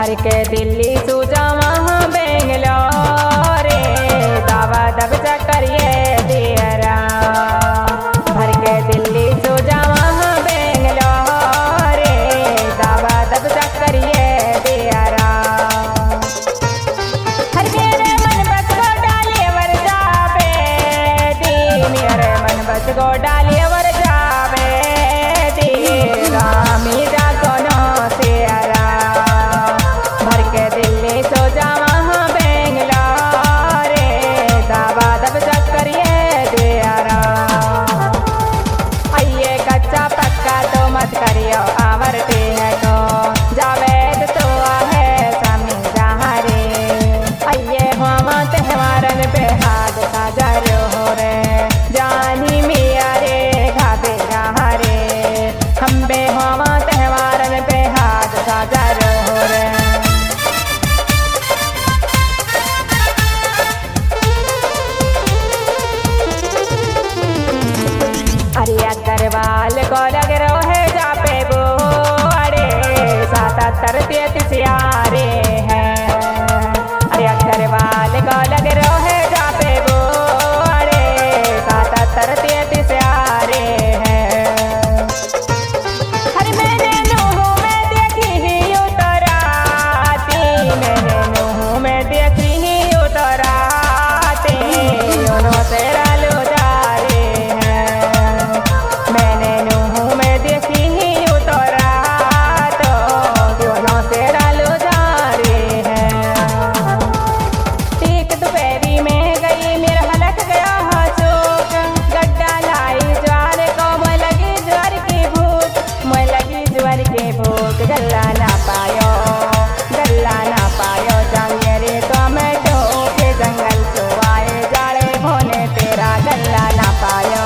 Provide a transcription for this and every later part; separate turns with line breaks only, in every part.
भर के दिल्ली सो जावा बेंगलोर दावा दब करिए दियरा। भर के दिल्ली सो जावा बेंगलोर दावा दब करिए दियरा। हर मेरे मन बस को डालिए वर जावे दी, मेरे मन बस को डालिए वर जावे दी, रामी जा कोनो तेरा। भर के दिल्ली सो जावा बेंगलोर दावा दब करिए दियरा। आइए कच्चा पक्का तो मत करियो आवरते है तो जावेद तो है सामी जहाँ रे। आइए हम त्योहारन पे हाथ साजरो हो रे, जानी मिया रे घाबे जहाँ रे। हम बे हम त्योहारन पे हाथ साजरो हो रे। अरे अग्रवाल को लग रो है जापे बोड़े 77 सियारे हैं। अरे अग्रवाल को लग रो है जापे बोड़े 77 सियारे हैं। अरे मैंने नूह में देखी ही उतराती, मैंने नूह में देखी ही उतराती, दोनों तेरा लो जा रे हैं। मैंने नूह में देखी ही उतरा तो दोनों तेरा लो जा रे हैं। एक दोपहरी में गई मेरा हलक गया हसूक, गड्ढा लाई ज्वार को मैं लगी ज्वार की भूख, मैं लगी ज्वार की भूख। गल्ला ना पायो, गल्ला ना पायो जांगे रे टोमेटो के जंगल सो आए जाड़े भोने तेरा गल्ला ना पायो।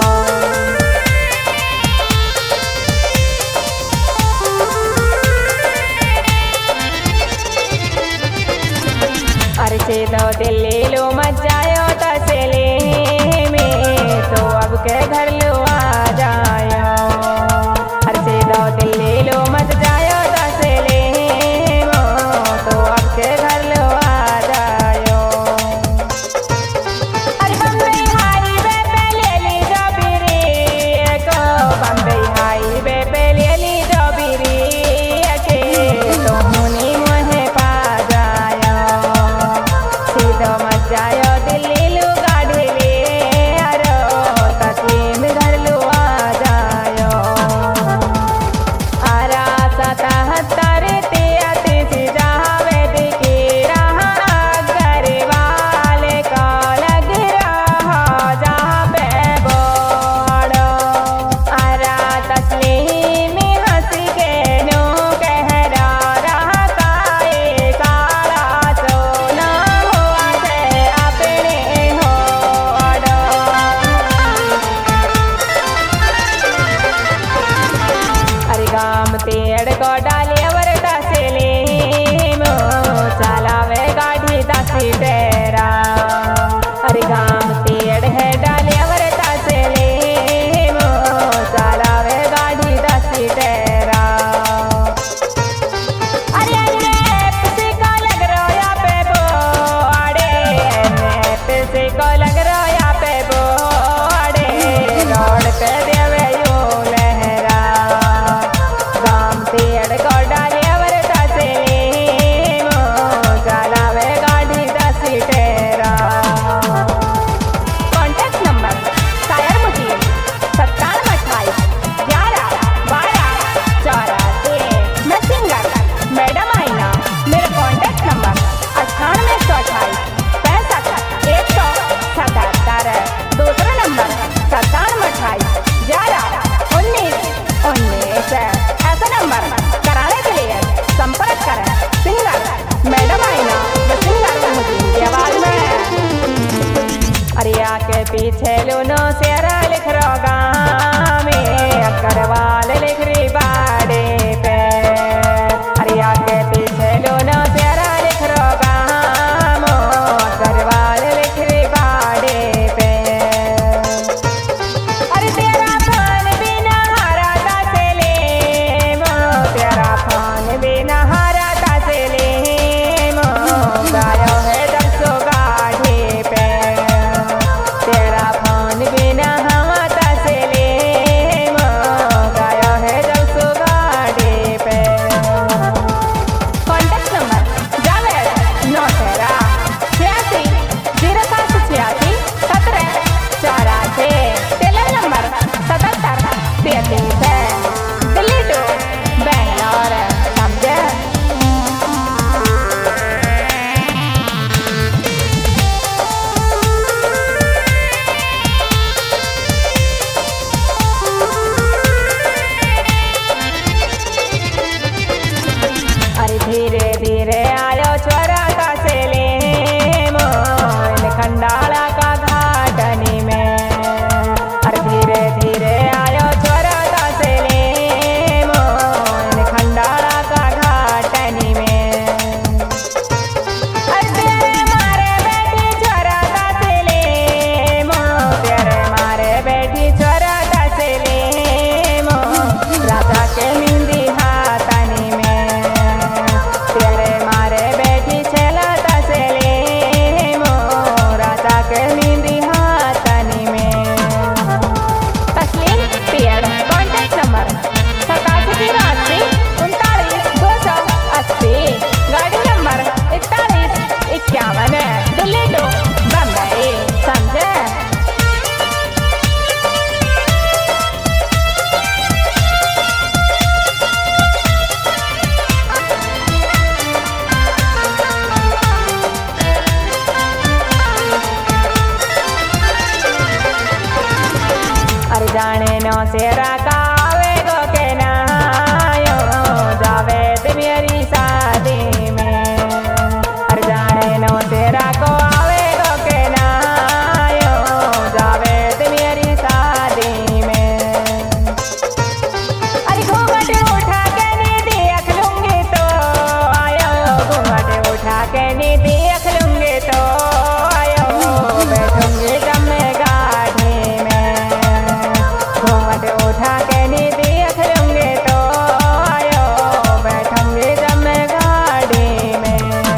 अरसे तो दिल्ली लो मत जायो तसेले में तो अब के घर लो आ जायो। अरसे तो दिल्ली लो मत जायो तसेले में तो अब के घर लो आ जायो। अरे बम्बई हाईवे पे ले ली जो बिरी को, बम्बई हाईवे पे ले ली जो बिरी के, तो मुनी मुहे पा जायो। सीधो मत जायो दिल्ली लू गाड़ी ले अरो तस्लीम घर लू आ जायो। आरा 77 सी जावेद की राह अग्रवाल को लग रहा जहाँ पे बोड़ो। आरा तस्लीम हंस के नू कह रहा काए काला सोना हुआ से अपने होड़ो। अरे गाम तेड़ को डालिए वर तसेले मो चलावे गाड़ी दसी तेरा। अरे गाम तेड़ है डालिए वर तसेले मो चलावे गाड़ी दसी तेरा। अरे एनएफसी को लग रो या पे बोड़े, एनएफसी को लग रो या पे बोड़े, रोड पे देवे यू लहरा। गाम तेड़ को सेरा का आवे गो के नायो जावेद मेरी शादी में। हर जाने नो सेरा को आवे गो के नायो जावेद मेरी शादी में। अरे घूंघट उठा के नी देख लूंगी तो आयो घूंघट उठा के नी देख लूंगी तो आयो बैठूंगी जब मैं गाड़ी में। घूंघट उठा के नी देख लूंगी तो आयो बैठूंगी जब मैं गाड़ी में।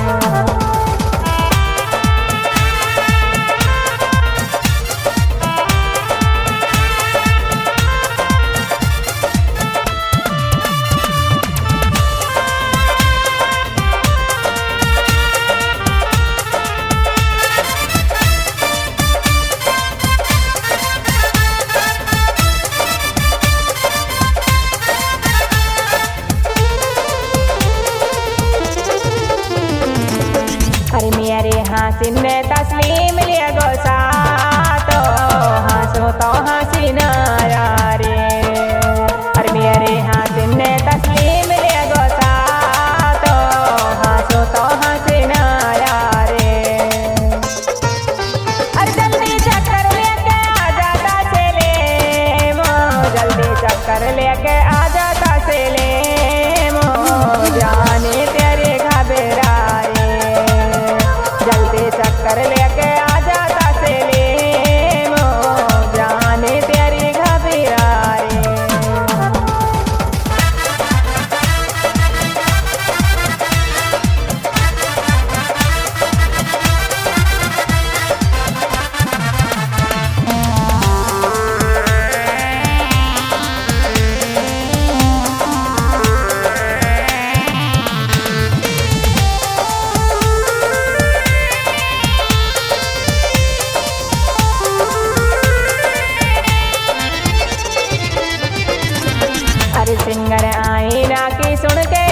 अरे मेरे हंसी ने तस्लीम लिया गोसा तो हंसो तो हंसी ना रे। अरे मेरे हंसी ने तस्लीम लिया गोसा तो हंसो तो हंसी ना रे। अरे जल्दी चक्कर लेके आ जाता से ले मो जल्दी चक्कर लेके आ जाता से ले मो जाने तेरे घबराए। जल्दी चक्कर लेके आ जाता से ले मो जाने तेरी घबराए। अरे सिंगर आई ना की सुन के